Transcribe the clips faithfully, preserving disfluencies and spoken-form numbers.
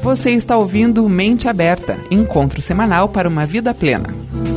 Você está ouvindo Mente Aberta, encontro semanal para uma vida plena.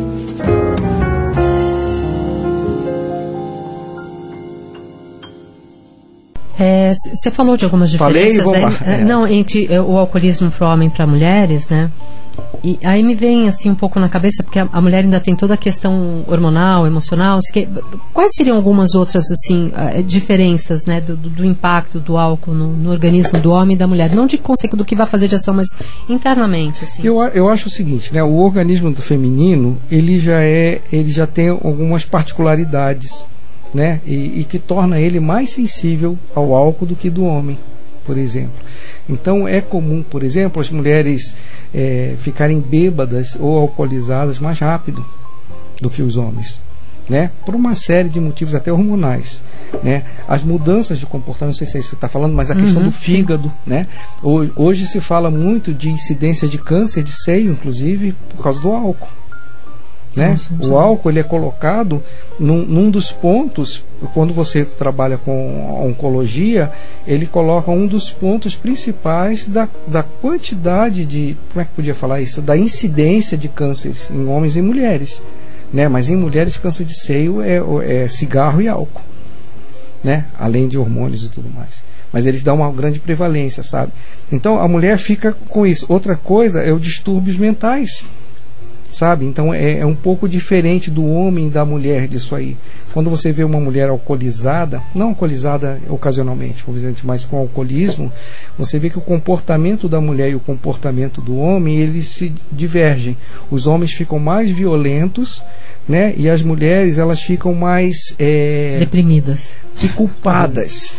Você é, falou de algumas diferenças. Falei, é, é. Não, entre o alcoolismo para o homem e para mulheres, né? E aí me vem assim um pouco na cabeça, porque a, a mulher ainda tem toda a questão hormonal, emocional. Que, quais seriam algumas outras assim diferenças, né, do, do impacto do álcool no, no organismo do homem e da mulher? Não de conceito do que vai fazer de ação, mas internamente. Assim. Eu, eu acho o seguinte, né? O organismo do feminino ele já é, ele já tem algumas particularidades, né? E, e que torna ele mais sensível ao álcool do que do homem, por exemplo. Então é comum, por exemplo, as mulheres é, ficarem bêbadas ou alcoolizadas mais rápido do que os homens, né? Por uma série de motivos até hormonais, né? As mudanças de comportamento, não sei se é isso que você está falando, mas a uhum, questão do fígado, né? Hoje se fala muito de incidência de câncer de seio, inclusive por causa do álcool. Né? O álcool ele é colocado num, num dos pontos, quando você trabalha com oncologia, ele coloca um dos pontos principais da, da quantidade de, como é que podia falar isso, da incidência de cânceres em homens e mulheres, né? Mas em mulheres câncer de seio é, é cigarro e álcool, né? Além de hormônios e tudo mais, mas eles dão uma grande prevalência, sabe? Então a mulher fica com isso. Outra coisa é os distúrbios mentais, sabe? Então é, é um pouco diferente do homem e da mulher disso aí. Quando você vê uma mulher alcoolizada, não alcoolizada ocasionalmente, por exemplo, mas com alcoolismo, você vê que o comportamento da mulher e o comportamento do homem, eles se divergem. Os homens ficam mais violentos, né? E as mulheres, elas ficam mais é, deprimidas e culpadas.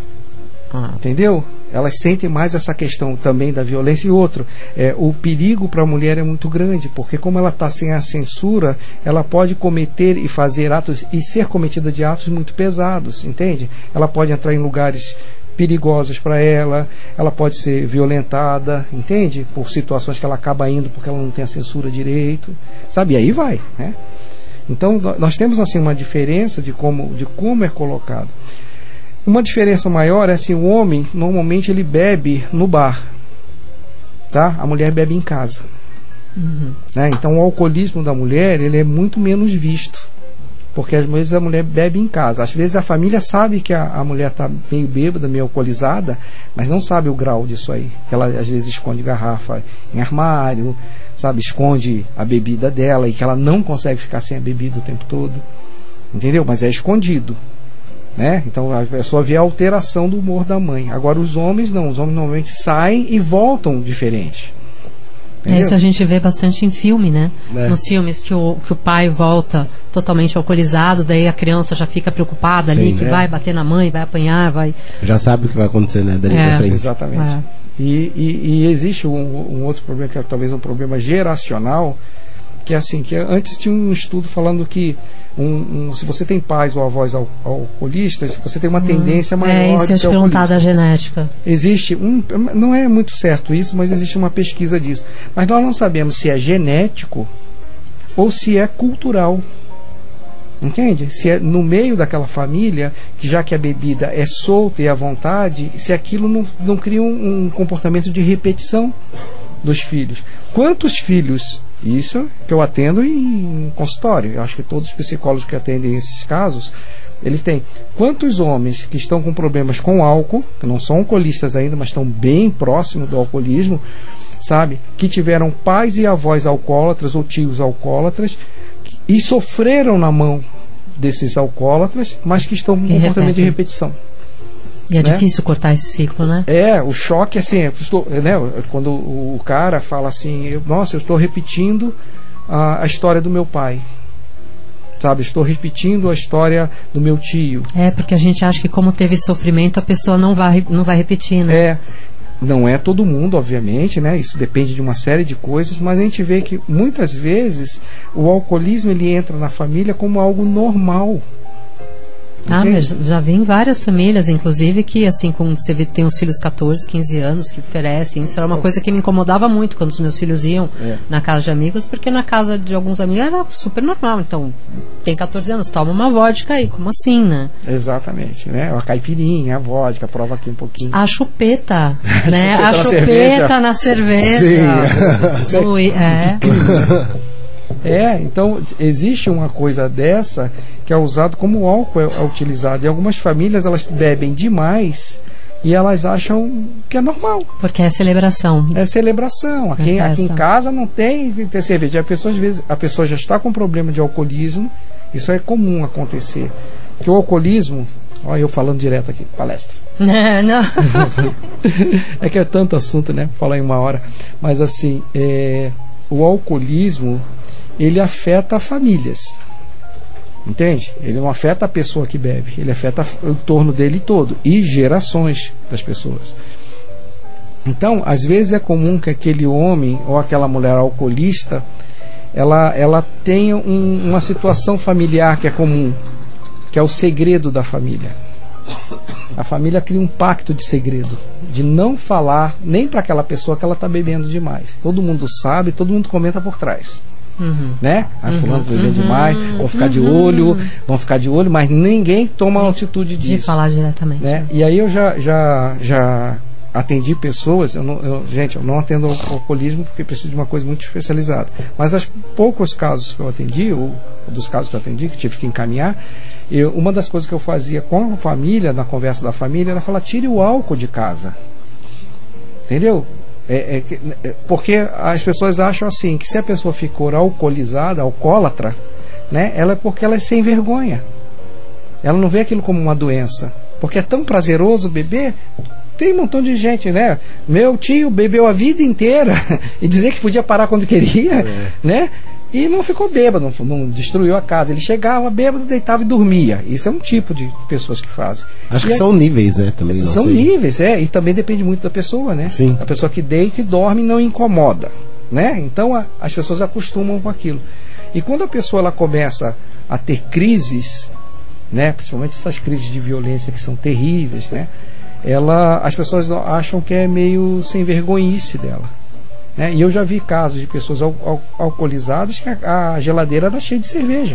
Ah. Entendeu? Elas sentem mais essa questão também da violência. E outro, é, o perigo para a mulher é muito grande, porque como ela está sem a censura, ela pode cometer e fazer atos, e ser cometida de atos muito pesados, entende? Ela pode entrar em lugares perigosos para ela, ela pode ser violentada, entende? Por situações que ela acaba indo porque ela não tem a censura direito, sabe? E aí vai, né? Então, nós temos assim uma diferença de como, de como é colocado. Uma diferença maior é assim, o homem normalmente ele bebe no bar, tá? A mulher bebe em casa. Uhum. Né? Então o alcoolismo da mulher ele é muito menos visto, porque às vezes a mulher bebe em casa. Às vezes a família sabe que a, a mulher está meio bêbada, meio alcoolizada, mas não sabe o grau disso aí. Ela às vezes esconde garrafa em armário, sabe, esconde a bebida dela e que ela não consegue ficar sem a bebida o tempo todo, entendeu? Mas é escondido. Né? Então é só ver a alteração do humor da mãe. Agora os homens não, os homens normalmente saem e voltam diferente. É, isso a gente vê bastante em filme, né? É. Nos filmes que o, que o pai volta totalmente alcoolizado, daí a criança já fica preocupada. Sim, ali, que é. vai bater na mãe, vai apanhar, vai... Já sabe o que vai acontecer, né? Daí é. pra frente. Exatamente. É. E, e, e existe um, um outro problema, que é talvez um problema geracional, que é assim, que antes tinha um estudo falando que um, um, se você tem pais ou avós al alcoolistas, você tem uma tendência hum, maior é, isso de ser perguntar da genética. Existe um, não é muito certo isso, mas existe uma pesquisa disso. Mas nós não sabemos se é genético ou se é cultural. Entende? Se é no meio daquela família, que já que a bebida é solta e à vontade, se aquilo não, não cria um, um comportamento de repetição dos filhos. Quantos filhos... Isso que eu atendo em consultório. Eu acho que todos os psicólogos que atendem esses casos, eles têm. Quantos homens que estão com problemas com álcool, que não são alcoolistas ainda, mas estão bem próximos do alcoolismo, sabe? Que tiveram pais e avós alcoólatras ou tios alcoólatras e sofreram na mão desses alcoólatras, mas que estão com que comportamento repete. de repetição. E é né? difícil cortar esse ciclo, né? É, o choque assim, eu estou, né, quando o cara fala assim, eu, nossa, eu estou repetindo a, a história do meu pai, sabe? Estou repetindo a história do meu tio. É, porque a gente acha que como teve sofrimento, a pessoa não vai, não vai repetir, né? É, não é todo mundo, obviamente, né? Isso depende de uma série de coisas, mas a gente vê que muitas vezes o alcoolismo ele entra na família como algo normal. Ah, mas já vi em várias famílias, inclusive, que assim, como você vê, tem os filhos catorze, quinze anos que oferecem. Isso era uma coisa que me incomodava muito quando os meus filhos iam é. na casa de amigos, porque na casa de alguns amigos era super normal. Então, tem catorze anos, toma uma vodka aí, como assim, né? Exatamente, né? A caipirinha, a vodka, prova aqui um pouquinho. A chupeta, né? A chupeta na cerveja. Sim. Ui, é. É, então existe uma coisa dessa que é usado como o álcool é, é utilizado. E algumas famílias elas bebem demais e elas acham que é normal. Porque é celebração. É celebração. Aqui, é aqui em casa não tem, tem, tem cerveja. A pessoa, às vezes, a pessoa já está com problema de alcoolismo. Isso é comum acontecer. Porque o alcoolismo, olha eu falando direto aqui, palestra. Não. É que é tanto assunto, né? Falar em uma hora. Mas assim, é, o alcoolismo ele afeta famílias, entende? Ele não afeta a pessoa que bebe, ele afeta o entorno dele todo e gerações das pessoas. Então, às vezes é comum que aquele homem ou aquela mulher alcoolista ela, ela tenha um, uma situação familiar que é comum, que é o segredo da família. A família cria um pacto de segredo, de não falar nem para aquela pessoa que ela está bebendo demais. Todo mundo sabe, todo mundo comenta por trás. Uhum. Né? A fulano bebendo uhum. demais, vão ficar de olho, vão ficar de olho, mas ninguém toma atitude disso. De falar diretamente. Né? E aí eu já, já, já atendi pessoas, eu não, eu, gente, eu não atendo ao alcoolismo porque preciso de uma coisa muito especializada. Mas os poucos casos que eu atendi, ou dos casos que eu atendi, que tive que encaminhar, eu, uma das coisas que eu fazia com a família, na conversa da família, era falar: tire o álcool de casa. Entendeu? É, é, é, porque as pessoas acham assim, que se a pessoa ficou alcoolizada, alcoólatra, né, ela é porque ela é sem vergonha. Ela não vê aquilo como uma doença. Porque é tão prazeroso beber. Tem um montão de gente, né? Meu tio bebeu a vida inteira e dizer que podia parar quando queria, é. né? E não ficou bêbado, não, não destruiu a casa. Ele chegava bêbado, deitava e dormia. Isso é um tipo de pessoas que fazem. Acho e que é, são níveis, né? Também não são sei. níveis, é. E também depende muito da pessoa, né? Sim. A pessoa que deita e dorme não incomoda, né? Então a, as pessoas acostumam com aquilo. E quando a pessoa ela começa a ter crises, né? Principalmente essas crises de violência que são terríveis, né? Ela, as pessoas acham que é meio sem vergonhice dela. Né? E eu já vi casos de pessoas al al alcoolizadas que a, a geladeira era cheia de cerveja.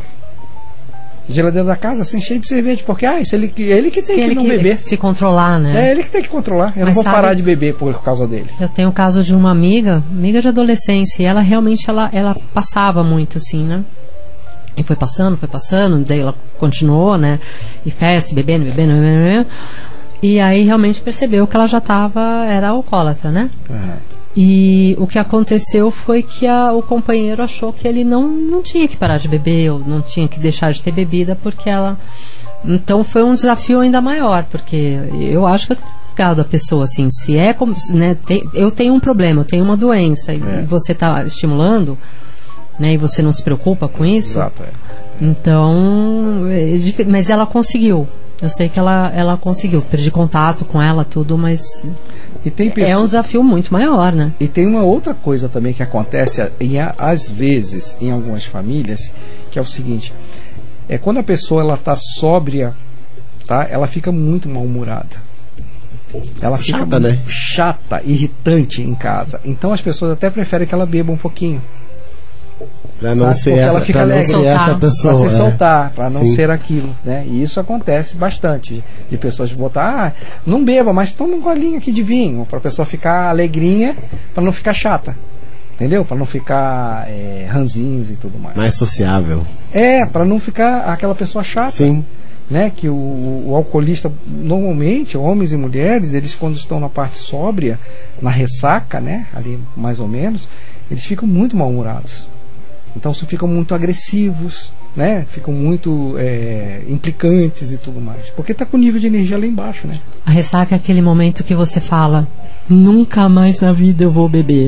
A geladeira da casa assim, cheia de cerveja. Porque ah, isso ele, ele que tem que, que não que beber. Se controlar, né? É ele que tem que controlar. Eu Mas não vou sabe, parar de beber por causa dele. Eu tenho o caso de uma amiga, amiga de adolescência, e ela realmente ela, ela passava muito assim, né? E foi passando, foi passando, daí ela continuou, né? E festa, bebendo, bebendo, bebendo, bebendo. E aí realmente percebeu que ela já estava, era alcoólatra, né? Uhum. E o que aconteceu foi que a, o companheiro achou que ele não, não tinha que parar de beber, ou não tinha que deixar de ter bebida, porque ela... Então foi um desafio ainda maior, porque eu acho que eu tenho ligado a pessoa, assim, se é como... Né, tem, eu tenho um problema, eu tenho uma doença, é. e você está estimulando, né, e você não se preocupa com isso. Exato, é. Então, é, mas ela conseguiu. Eu sei que ela, ela conseguiu. Perdi contato com ela, tudo, mas e tem pessoa... é um desafio muito maior, né? E tem uma outra coisa também que acontece, em, às vezes, em algumas famílias, que é o seguinte: é quando a pessoa ela está sóbria, tá? Ela fica muito mal-humorada. Ela fica chata, né? chata, irritante em casa. Então as pessoas até preferem que ela beba um pouquinho. Pra não Sabe? ser, Porque essa, ela fica pra não ser essa pessoa. Pra se é. soltar, pra não Sim. ser aquilo, né? E isso acontece bastante. De pessoas botar, ah, não beba, mas toma um golinho aqui de vinho. Pra pessoa ficar alegrinha, pra não ficar chata. Entendeu? Pra não ficar é, ranzinhos e tudo mais. Mais sociável. É, pra não ficar aquela pessoa chata. Sim. Né? Que o, o alcoolista, normalmente, homens e mulheres, eles quando estão na parte sóbria, na ressaca, né? Ali mais ou menos, eles ficam muito mal-humorados. Então ficam muito agressivos, né? Ficam muito é, implicantes e tudo mais. Porque está com o nível de energia lá embaixo, né? A ressaca é aquele momento que você fala: nunca mais na vida eu vou beber.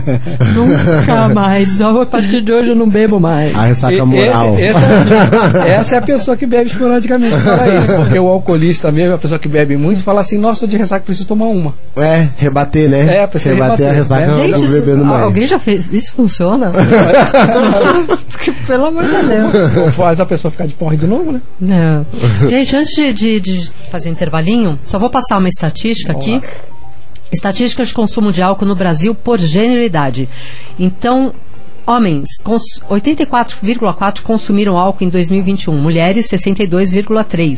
Nunca mais. Só a partir de hoje eu não bebo mais. A ressaca moral. Esse, essa, essa é a pessoa que bebe esporadicamente fala isso. Porque o alcoolista mesmo, a pessoa que bebe muito, fala assim: nossa, de ressaca preciso tomar uma. É, rebater, né? É, precisa rebater, rebater a ressaca, né? Gente, isso, bebendo mais. Alguém já fez? Isso funciona? Pelo amor de Deus. faz a pessoa ficar de porre de novo, né? Não. Gente, antes de, de, de fazer um intervalinho, só vou passar uma estatística Vamos aqui. lá. Estatísticas de consumo de álcool no Brasil por gênero e idade. Então, homens, cons- oitenta e quatro vírgula quatro consumiram álcool em dois mil e vinte e um. Mulheres, sessenta e dois vírgula três.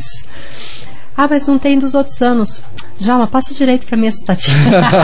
Ah, mas não tem dos outros anos. Jalma, passa direito para minha estatística.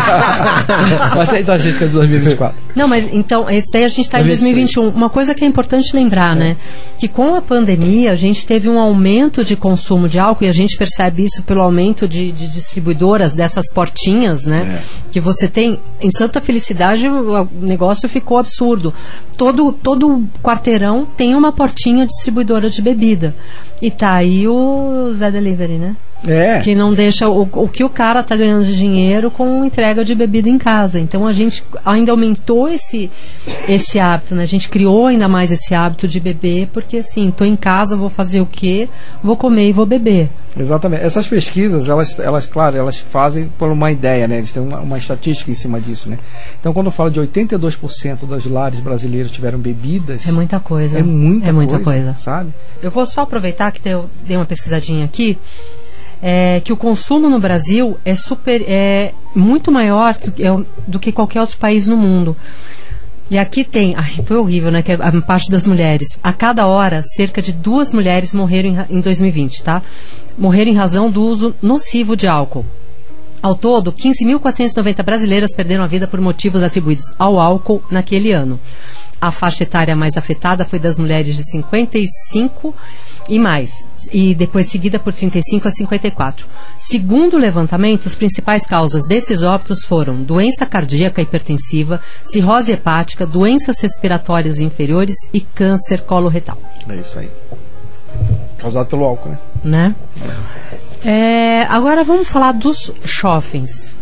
Mas é a estatística de dois mil e vinte e quatro. Não, mas então, isso daí a gente está em dois mil e vinte e um. Uma coisa que é importante lembrar, né? Que com a pandemia a gente teve um aumento de consumo de álcool e a gente percebe isso pelo aumento de, de distribuidoras dessas portinhas, né? É. Que você tem. Em Santa Felicidade o negócio ficou absurdo. Todo, todo quarteirão tem uma portinha distribuidora de bebida. E tá aí o Zé Delivery, né? É. Que não deixa o, o que o cara tá ganhando de dinheiro com entrega de bebida em casa. Então a gente ainda aumentou esse, esse hábito, né? A gente criou ainda mais esse hábito de beber, porque assim, tô em casa, vou fazer o quê? Vou comer e vou beber. Exatamente. Essas pesquisas, elas, elas claro, elas fazem por uma ideia, né? Eles têm uma, uma estatística em cima disso, né? Então, quando eu falo de oitenta e dois por cento dos lares brasileiros tiveram bebidas... É muita coisa. É muita, é muita coisa, coisa, sabe? Eu vou só aproveitar que eu dei uma pesquisadinha aqui, é, que o consumo no Brasil é, super, é muito maior do que, é, do que qualquer outro país no mundo. E aqui tem, ai, foi horrível, né, que é a parte das mulheres. A cada hora, cerca de duas mulheres morreram em, em dois mil e vinte, tá? Morreram em razão do uso nocivo de álcool. Ao todo, quinze mil quatrocentas e noventa brasileiras perderam a vida por motivos atribuídos ao álcool naquele ano. A faixa etária mais afetada foi das mulheres de cinquenta e cinco e mais, e depois seguida por trinta e cinco a cinquenta e quatro. Segundo o levantamento, as principais causas desses óbitos foram doença cardíaca hipertensiva, cirrose hepática, doenças respiratórias inferiores e câncer coloretal. É isso aí. Causado pelo álcool, né? Né? É, agora vamos falar dos jovens.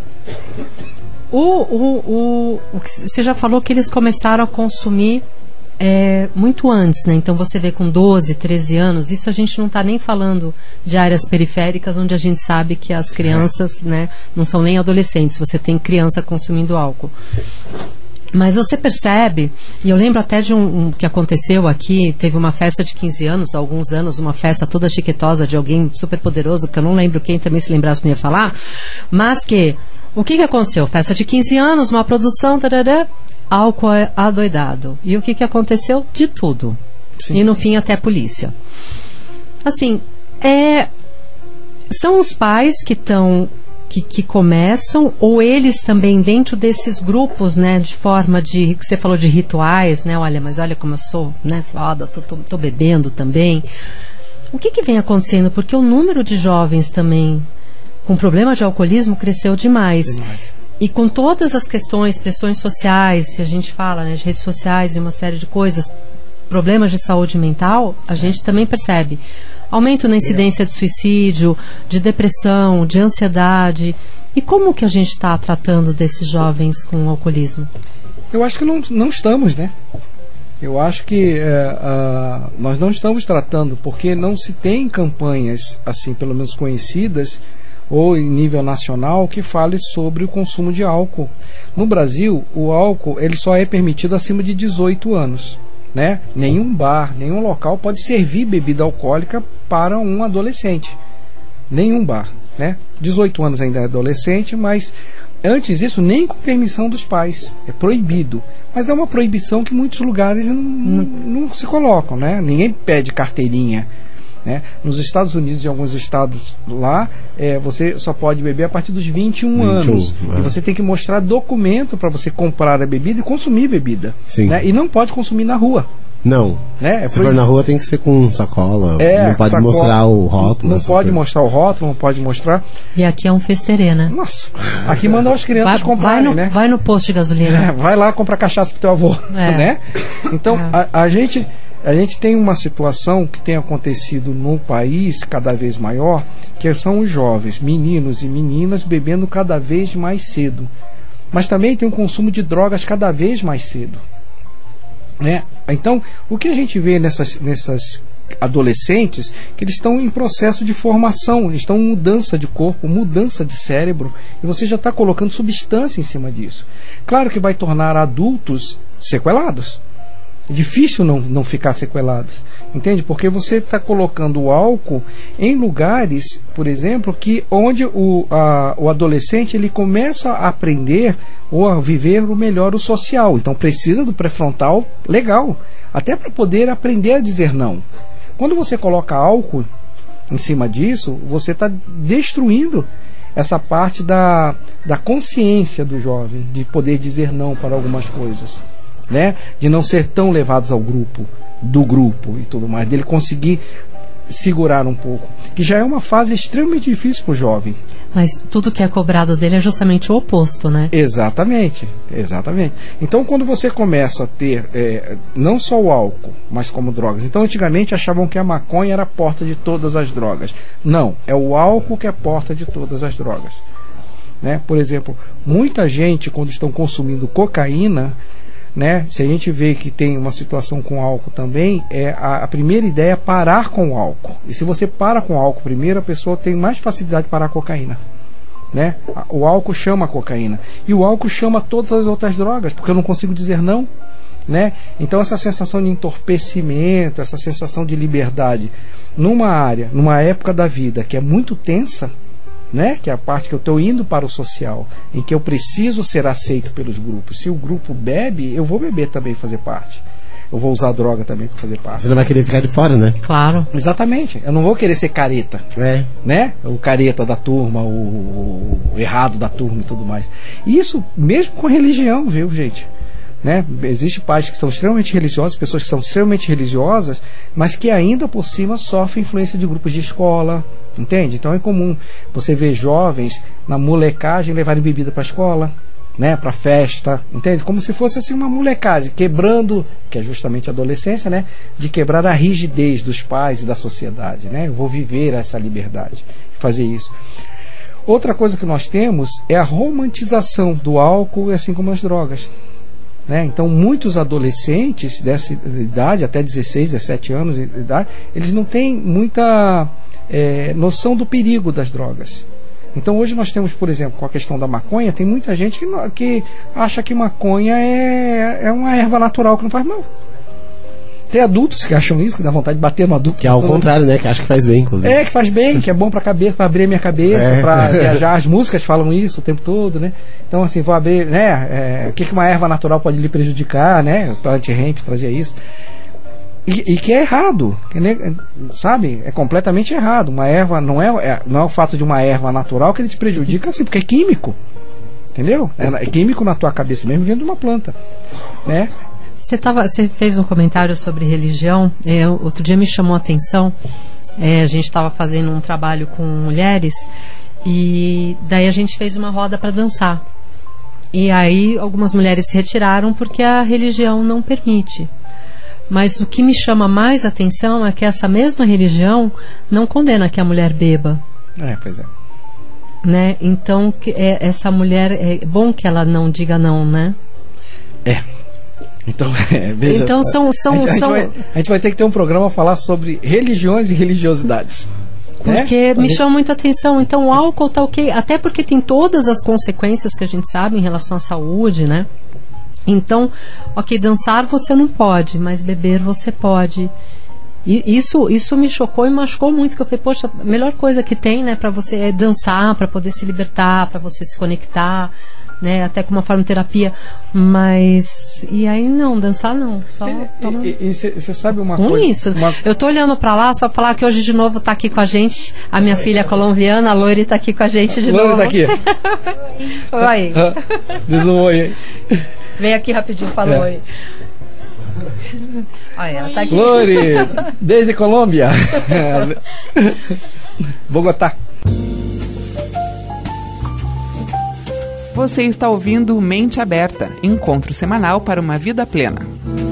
O, o, o, o que você já falou que eles começaram a consumir é, muito antes, né? Então você vê com doze, treze anos, isso a gente não está nem falando de áreas periféricas onde a gente sabe que as crianças, né, não são nem adolescentes, você tem criança consumindo álcool. Mas você percebe, e eu lembro até de um, um que aconteceu aqui, teve uma festa de quinze anos, há alguns anos, uma festa toda chiquetosa de alguém super poderoso, que eu não lembro quem, também se lembrasse não ia falar, mas que, o que que aconteceu? Festa de quinze anos, uma produção, tarará, álcool adoidado. E o que que aconteceu? De tudo. Sim. E no fim até a polícia. Assim, é, são os pais que estão... Que, que começam, ou eles também dentro desses grupos, né, de forma de, que você falou de rituais, né, olha, mas olha como eu sou, né, foda, tô, tô, tô bebendo também. O que que vem acontecendo? Porque o número de jovens também com problema de alcoolismo cresceu demais. demais. E com todas as questões, pressões sociais, se a gente fala, né, de redes sociais e uma série de coisas, problemas de saúde mental, a gente também percebe aumento na incidência de suicídio, de depressão, de ansiedade. E como que a gente está tratando desses jovens com alcoolismo? Eu acho que não, não estamos, né? Eu acho que é, uh, nós não estamos tratando, porque não se tem campanhas, assim, pelo menos conhecidas, ou em nível nacional, que fale sobre o consumo de álcool. No Brasil, o álcool ele só é permitido acima de dezoito anos. Né? Nenhum bar, nenhum local pode servir bebida alcoólica para um adolescente. Nenhum bar, né? dezoito anos ainda é adolescente, mas antes disso nem com permissão dos pais. É proibido. Mas é uma proibição que muitos lugares não, não, não se colocam, né? Ninguém pede carteirinha. Né? Nos Estados Unidos, em alguns estados lá, é, você só pode beber a partir dos vinte e um anos. É. E você tem que mostrar documento para você comprar a bebida e consumir bebida. Né? E não pode consumir na rua. Não. Né? É Se for na rua tem que ser com sacola. É, não pode sacola, mostrar o rótulo. Não pode coisas. mostrar o rótulo, não pode mostrar. E aqui é um festerê, né? Nossa. Aqui mandam as crianças vai, comprarem, vai no, né? Vai no posto de gasolina. É, vai lá comprar cachaça pro teu avô. É. Né? Então, é. a, a gente... A gente tem uma situação que tem acontecido no país cada vez maior, que são os jovens, meninos e meninas, bebendo cada vez mais cedo. Mas também tem um consumo de drogas cada vez mais cedo. Né? Então, o que a gente vê nessas, nessas adolescentes, que eles estão em processo de formação, eles estão em mudança de corpo, mudança de cérebro, e você já está colocando substância em cima disso. Claro que vai tornar adultos sequelados. É difícil não, não ficar sequelados, entende? Porque você está colocando o álcool em lugares, por exemplo, que onde o, a, o adolescente ele começa a aprender ou a viver o melhor o social. Então precisa do pré-frontal legal, até para poder aprender a dizer não. Quando você coloca álcool em cima disso, você está destruindo essa parte da, da consciência do jovem, de poder dizer não para algumas coisas. Né? De não ser tão levados ao grupo, do grupo e tudo mais, dele conseguir segurar um pouco, que já é uma fase extremamente difícil para o jovem. Mas tudo que é cobrado dele é justamente o oposto, né? Exatamente, exatamente. Então quando você começa a ter é, não só o álcool, mas como drogas, então antigamente achavam que a maconha era a porta de todas as drogas. Não, é o álcool que é a porta de todas as drogas, né? Por exemplo, muita gente quando estão consumindo cocaína, né? Se a gente vê que tem uma situação com álcool também, é a, a primeira ideia é parar com o álcool. E se você para com o álcool primeiro, a pessoa tem mais facilidade de parar a cocaína, né? O álcool chama a cocaína e o álcool chama todas as outras drogas, porque eu não consigo dizer não, né? Então essa sensação de entorpecimento, essa sensação de liberdade numa área, numa época da vida que é muito tensa, né? Que é a parte que eu estou indo para o social, em que eu preciso ser aceito pelos grupos. Se o grupo bebe, eu vou beber também, fazer parte. Eu vou usar droga também para fazer parte. Você não vai querer ficar de fora, né? Claro. Exatamente. Eu não vou querer ser careta, É. né? O careta da turma, o, o errado da turma e tudo mais. Isso mesmo com religião, viu, gente? Né? Existem pais que são extremamente religiosos, pessoas que são extremamente religiosas, mas que ainda por cima sofrem influência de grupos de escola, entende? Então é comum você ver jovens na molecagem levarem bebida para a escola, né? Para festa, entende? Como se fosse assim uma molecagem, quebrando, que é justamente a adolescência, né? De quebrar a rigidez dos pais e da sociedade, né? Eu vou viver essa liberdade, fazer isso. Outra coisa que nós temos é a romantização do álcool, assim como as drogas. Né? Então muitos adolescentes dessa idade, até dezesseis, dezessete anos de idade, eles não têm muita é, noção do perigo das drogas. Então hoje nós temos, por exemplo, com a questão da maconha, tem muita gente que, que acha que maconha é, é uma erva natural que não faz mal. Tem adultos que acham isso, que dá vontade de bater no adulto. Que é ao contrário, né? Que acha que faz bem, inclusive. É, que faz bem, que é bom pra cabeça, pra abrir a minha cabeça, É. pra viajar. As músicas falam isso o tempo todo, né? Então, assim, vou abrir, né? É, o que que uma erva natural pode lhe prejudicar, né? O anti-hemp trazia isso. E, e que é errado, que, né, sabe? É completamente errado. Uma erva, não é, é, não é o fato de uma erva natural que ele te prejudica, assim, porque é químico. Entendeu? É, é químico na tua cabeça mesmo, vindo de uma planta, né? Você, tava, você fez um comentário sobre religião. É, outro dia me chamou a atenção. É, a gente estava fazendo um trabalho com mulheres e daí a gente fez uma roda para dançar. E aí algumas mulheres se retiraram porque a religião não permite. Mas o que me chama mais a atenção é que essa mesma religião não condena que a mulher beba. É, pois é. Né? Então que, é, essa mulher, é bom que ela não diga não, né? É. Então, é, veja, então são, são, a, gente, a, gente são... vai, a gente vai ter que ter um programa a falar sobre religiões e religiosidades. Porque né? me chama muita atenção. Então o álcool tá ok, até porque tem todas as consequências que a gente sabe em relação à saúde, né? Então, ok, dançar você não pode, mas beber você pode. E isso, isso me chocou e machucou muito, que eu falei, poxa, a melhor coisa que tem, né, para você é dançar, para poder se libertar, para você se conectar, né, até com uma forma de terapia, mas e aí não, dançar não, só toma... E você sabe uma Com coisa? isso, Uma... eu tô olhando pra lá só pra falar que hoje de novo tá aqui com a gente a minha filha colombiana, a Lori tá aqui com a gente de Lori novo. tá aqui. Oi. Diz um oi aí. Vem aqui rapidinho, fala É. oi. Olha, ela tá aqui. Lori, desde Colômbia. Bogotá. Você está ouvindo Mente Aberta, encontro semanal para uma vida plena.